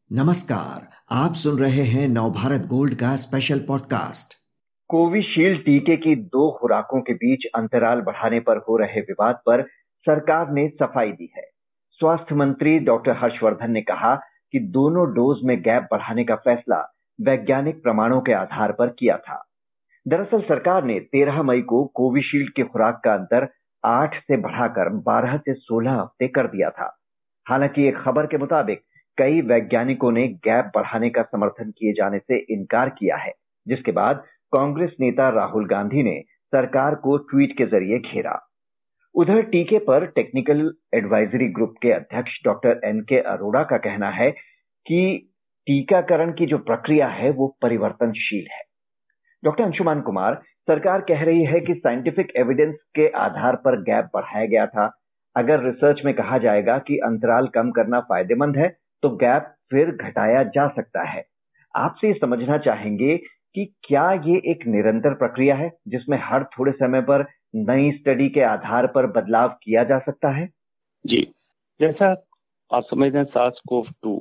नमस्कार, आप सुन रहे हैं नवभारत गोल्ड का स्पेशल पॉडकास्ट। कोविशील्ड टीके की 2 खुराकों के बीच अंतराल बढ़ाने पर हो रहे विवाद पर सरकार ने सफाई दी है। स्वास्थ्य मंत्री डॉक्टर हर्षवर्धन ने कहा कि दोनों डोज में गैप बढ़ाने का फैसला वैज्ञानिक प्रमाणों के आधार पर किया था। दरअसल सरकार ने 13 मई को कोविशील्ड की खुराक का अंतर 8 से बढ़ाकर 12 से 16 हफ्ते कर दिया था। हालांकि एक खबर के मुताबिक कई वैज्ञानिकों ने गैप बढ़ाने का समर्थन किए जाने से इनकार किया है, जिसके बाद कांग्रेस नेता राहुल गांधी ने सरकार को ट्वीट के जरिए घेरा। उधर टीके पर टेक्निकल एडवाइजरी ग्रुप के अध्यक्ष डॉक्टर एनके अरोड़ा का कहना है कि टीकाकरण की जो प्रक्रिया है वो परिवर्तनशील है। डॉक्टर अंशुमान कुमार, सरकार कह रही है कि साइंटिफिक एविडेंस के आधार पर गैप बढ़ाया गया था। अगर रिसर्च में कहा जाएगा कि अंतराल कम करना फायदेमंद है तो गैप फिर घटाया जा सकता है। आपसे समझना चाहेंगे कि क्या ये एक निरंतर प्रक्रिया है जिसमें हर थोड़े समय पर नई स्टडी के आधार पर बदलाव किया जा सकता है? जी, जैसा आप समझते हैं SARS-CoV-2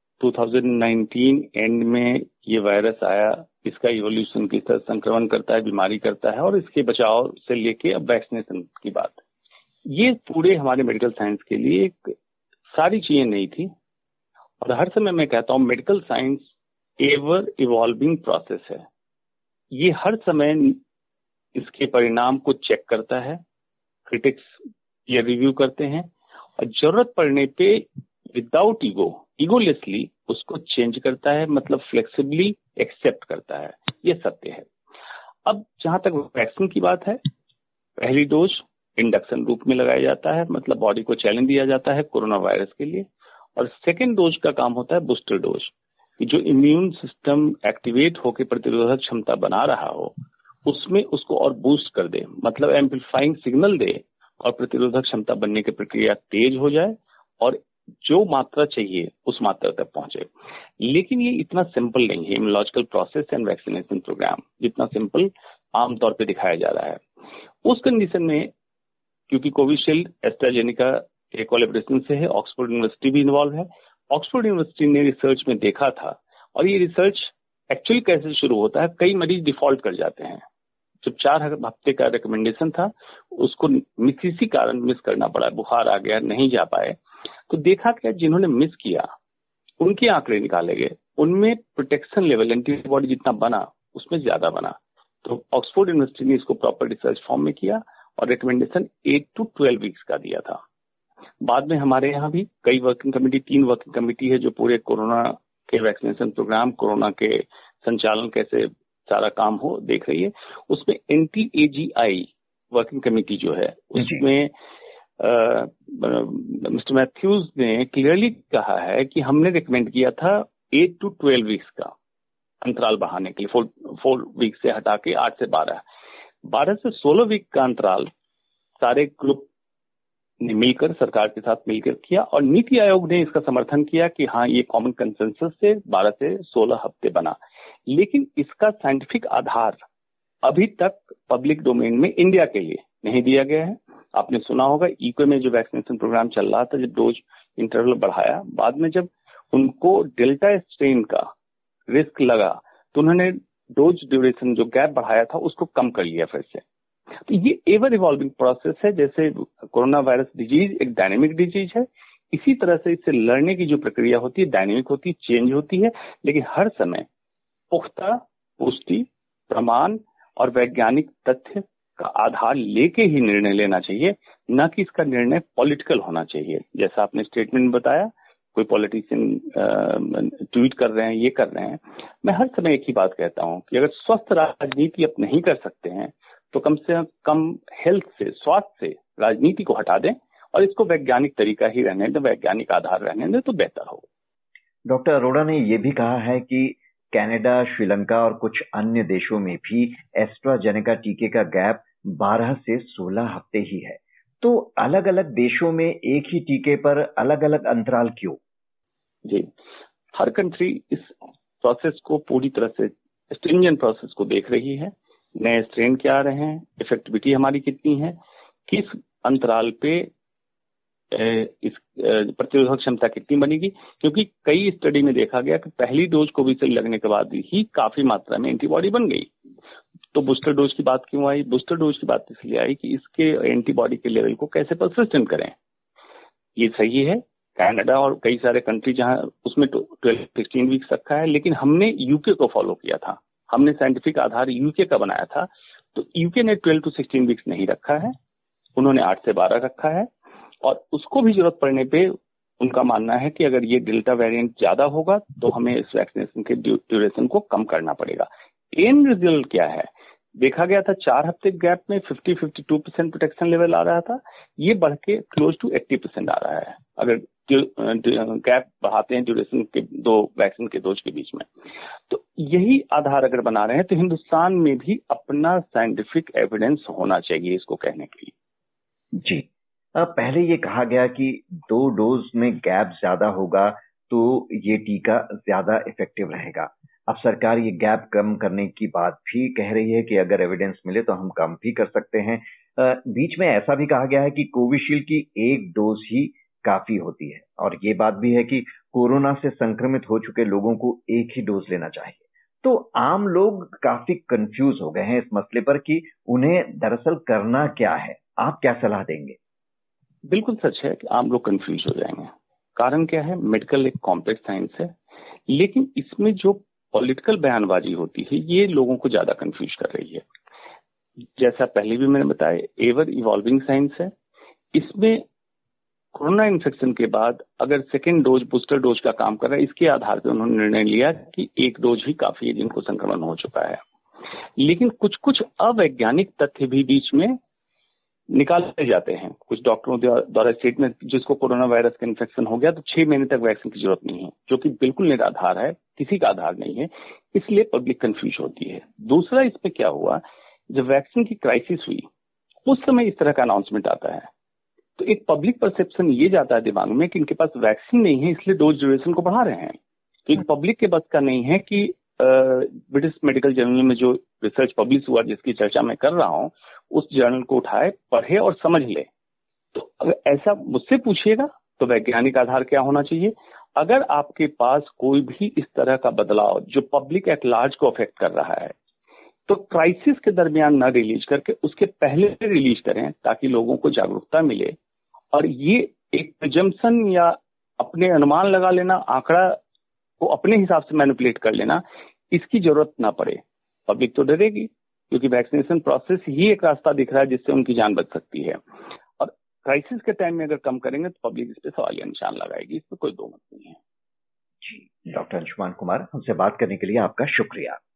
2019 एंड में ये वायरस आया, इसका इवोल्यूशन किस तरह संक्रमण करता है, बीमारी करता है और इसके बचाव से लेके अब वैक्सीनेशन की बात, ये पूरे हमारे मेडिकल साइंस के लिए एक सारी चीजें नई थी। और हर समय मैं कहता हूँ medical science ever evolving process है। ये हर समय इसके परिणाम को चेक करता है, क्रिटिक्स ये रिव्यू करते हैं और जरूरत पड़ने पे विदाउट ईगोलेसली उसको चेंज करता है, मतलब फ्लेक्सिबली एक्सेप्ट करता है। ये सत्य है। अब जहां तक वैक्सीन की बात है, पहली डोज इंडक्शन रूप में लगाया जाता है, मतलब बॉडी को चैलेंज दिया जाता है कोरोना वायरस के लिए। और सेकेंड डोज का काम होता है बूस्टर डोज, जो इम्यून सिस्टम एक्टिवेट होकर प्रतिरोधक क्षमता बना रहा हो उसमें उसको और बूस्ट कर दे, मतलब एम्पलीफाइंग सिग्नल दे और प्रतिरोधक क्षमता बनने की प्रक्रिया तेज हो जाए और जो मात्रा चाहिए उस मात्रा तक पहुंचे। लेकिन ये इतना सिंपल नहीं है immunological process and vaccination programme, जितना सिंपल आमतौर पे दिखाया जा रहा है। उस कंडीशन में क्योंकि कोविशील्ड एस्ट्राजेनेका के कोलैबोरेशन से है, ऑक्सफोर्ड यूनिवर्सिटी भी इन्वॉल्व है। ऑक्सफोर्ड यूनिवर्सिटी ने रिसर्च में देखा था और ये रिसर्च एक्चुअली कैसे शुरू होता है, कई मरीज डिफॉल्ट कर जाते हैं। जब 4 हफ्ते का रिकमेंडेशन था उसको किसी कारण मिस करना पड़ा, बुखार आ गया, नहीं जा पाए, तो देखा गया जिन्होंने मिस किया उनके आंकड़े निकाले गए, उनमें प्रोटेक्शन लेवल एंटीबॉडी जितना बना उसमें ज्यादा बना। तो ऑक्सफोर्ड यूनिवर्सिटी ने इसको प्रॉपर रिसर्च फॉर्म में किया और रिकमेंडेशन 8 to 12 वीक्स का दिया था। बाद में हमारे यहाँ भी कई वर्किंग कमेटी, 3 वर्किंग कमेटी है जो पूरे कोरोना के वैक्सीनेशन प्रोग्राम, कोरोना के संचालन कैसे सारा काम हो देख रही है। उसमें NTAGI वर्किंग कमेटी जो है उसमें मिस्टर मैथ्यूज ने क्लियरली कहा है कि हमने रिकमेंड किया था 8 to 12 वीक्स का अंतराल बढ़ाने के लिए, 4 वीक से हटा के 8 से 12 से 16 वीक का अंतराल सारे ग्रुप ने मिलकर सरकार के साथ मिलकर किया और नीति आयोग ने इसका समर्थन किया कि हाँ ये कॉमन कंसेंसस से 12 से 16 हफ्ते बना। लेकिन इसका साइंटिफिक आधार अभी तक पब्लिक डोमेन में इंडिया के लिए नहीं दिया गया है। आपने सुना होगा यूके में जो वैक्सीनेशन प्रोग्राम चल रहा था, जब डोज इंटरवल बढ़ाया, बाद में जब उनको डेल्टा स्ट्रेन का रिस्क लगा तो उन्होंने डोज ड्यूरेशन जो गैप बढ़ाया था उसको कम कर लिया फिर से। तो ये एवर इवॉल्विंग प्रोसेस है। जैसे कोरोना वायरस डिजीज एक डायनेमिक डिजीज है, इसी तरह से इससे लड़ने की जो प्रक्रिया होती है डायनेमिक होती है, चेंज होती है, लेकिन हर समय पुख्ता पुष्टि, प्रमाण और वैज्ञानिक तथ्य का आधार लेके ही निर्णय लेना चाहिए, न कि इसका निर्णय पॉलिटिकल होना चाहिए। जैसा आपने स्टेटमेंट में बताया, कोई पॉलिटिशियन ट्वीट कर रहे हैं, ये कर रहे हैं। मैं हर समय एक ही बात कहता हूं कि अगर स्वस्थ राजनीति आप नहीं कर सकते हैं तो कम से कम हेल्थ से, स्वास्थ्य से राजनीति को हटा दें और इसको वैज्ञानिक तरीका ही रहने दें, वैज्ञानिक आधार रहने दें तो बेहतर हो। डॉक्टर अरोड़ा ने यह भी कहा है कि कनाडा, श्रीलंका और कुछ अन्य देशों में भी एस्ट्राजेनेका टीके का गैप 12 से 16 हफ्ते ही है। तो अलग अलग देशों में एक ही टीके पर अलग अलग अंतराल क्यों? जी, हर कंट्री इस प्रोसेस को पूरी तरह से स्ट्रिंजेंट प्रोसेस को देख रही है। नए स्ट्रेन क्या आ रहे हैं, इफेक्टिविटी हमारी कितनी है, किस अंतराल पे इस प्रतिरोधक क्षमता कितनी बनेगी, क्योंकि कई स्टडी में देखा गया कि पहली डोज कोविशील्ड लगने के बाद ही काफी मात्रा में एंटीबॉडी बन गई। तो बूस्टर डोज की बात क्यों आई? बूस्टर डोज की बात इसलिए आई कि इसके एंटीबॉडी के लेवल को कैसे परसिस्टेंट करें। ये सही है, कनाडा और कई सारे कंट्री जहां उसमें 12-16 वीक्स रखा है, लेकिन हमने यूके को फॉलो किया था, हमने साइंटिफिक आधार यूके का बनाया था। तो यूके ने 12 to 16 वीक्स नहीं रखा है, उन्होंने 8 से 12 रखा है, और उसको भी जरूरत पड़ने पे उनका मानना है कि अगर ये डेल्टा वेरिएंट ज्यादा होगा तो हमें इस वैक्सीनेशन के ड्यूरेशन को कम करना पड़ेगा। एंड रिजल्ट क्या है? देखा गया था 4 हफ्ते गैप में 50-52% प्रोटेक्शन लेवल आ रहा था, ये बढ़ के क्लोज टू 80% आ रहा है अगर गैप बढ़ाते हैं ड्यूरेशन के दो वैक्सीन के डोज के बीच में। तो यही आधार अगर बना रहे हैं तो हिंदुस्तान में भी अपना साइंटिफिक एविडेंस होना चाहिए इसको कहने के लिए। जी, पहले ये कहा गया कि 2 डोज में गैप ज्यादा होगा तो ये टीका ज्यादा इफेक्टिव रहेगा। अब सरकार ये गैप कम करने की बात भी कह रही है कि अगर एविडेंस मिले तो हम कम भी कर सकते हैं। बीच में ऐसा भी कहा गया है कि कोविशील्ड की 1 डोज ही काफी होती है, और ये बात भी है कि कोरोना से संक्रमित हो चुके लोगों को 1 ही डोज लेना चाहिए। तो आम लोग काफी कंफ्यूज हो गए हैं इस मसले पर कि उन्हें दरअसल करना क्या है। आप क्या सलाह देंगे? बिल्कुल सच है कि आम लोग कंफ्यूज हो जाएंगे। कारण क्या है? मेडिकल एक कॉम्प्लेक्स साइंस है, लेकिन इसमें जो पॉलिटिकल बयानबाजी होती है ये लोगों को ज्यादा कंफ्यूज कर रही है। जैसा पहले भी मैंने बताया, एवर इवॉल्विंग साइंस है। इसमें कोरोना इन्फेक्शन के बाद अगर सेकेंड डोज बूस्टर डोज का काम कर रहा है, इसके आधार पर उन्होंने निर्णय लिया कि 1 डोज ही काफी है जिनको संक्रमण हो चुका है। लेकिन कुछ कुछ अवैज्ञानिक तथ्य भी बीच में निकाले जाते हैं। कुछ डॉक्टरों द्वारा स्टेटमेंट, जिसको कोरोना वायरस का इन्फेक्शन हो गया तो 6 महीने तक वैक्सीन की जरूरत नहीं है, जो कि बिल्कुल निराधार है, किसी का आधार नहीं है, इसलिए पब्लिक कंफ्यूज होती है। दूसरा, इसमें क्या हुआ, जब वैक्सीन की क्राइसिस हुई उस समय इस तरह का अनाउंसमेंट आता है तो एक पब्लिक परसेप्शन ये जाता है दिमाग में कि इनके पास वैक्सीन नहीं है इसलिए डोज ड्यूरेशन को बढ़ा रहे हैं। तो एक पब्लिक के बस का नहीं है कि ब्रिटिश मेडिकल जर्नल में जो रिसर्च पब्लिश हुआ जिसकी चर्चा मैं कर रहा हूं उस जर्नल को उठाए, पढ़े और समझ ले। तो अगर ऐसा मुझसे पूछिएगा तो वैज्ञानिक आधार क्या होना चाहिए? अगर आपके पास कोई भी इस तरह का बदलाव जो पब्लिक एट लार्ज को अफेक्ट कर रहा है तो क्राइसिस के दरमियान न रिलीज करके उसके पहले रिलीज करें ताकि लोगों को जागरूकता मिले। और ये एक प्रिजम्पशन या अपने अनुमान लगा लेना, आंकड़ा को अपने हिसाब से मैनिपुलेट कर लेना, इसकी जरूरत ना पड़े। पब्लिक तो डरेगी क्योंकि वैक्सीनेशन प्रोसेस ही एक रास्ता दिख रहा है जिससे उनकी जान बच सकती है। और क्राइसिस के टाइम में अगर कम करेंगे तो पब्लिक इस पे सवालिया निशान लगाएगी, इसमें कोई दो मत नहीं है। जी, डॉक्टर अंशुमान कुमार, हमसे बात करने के लिए आपका शुक्रिया।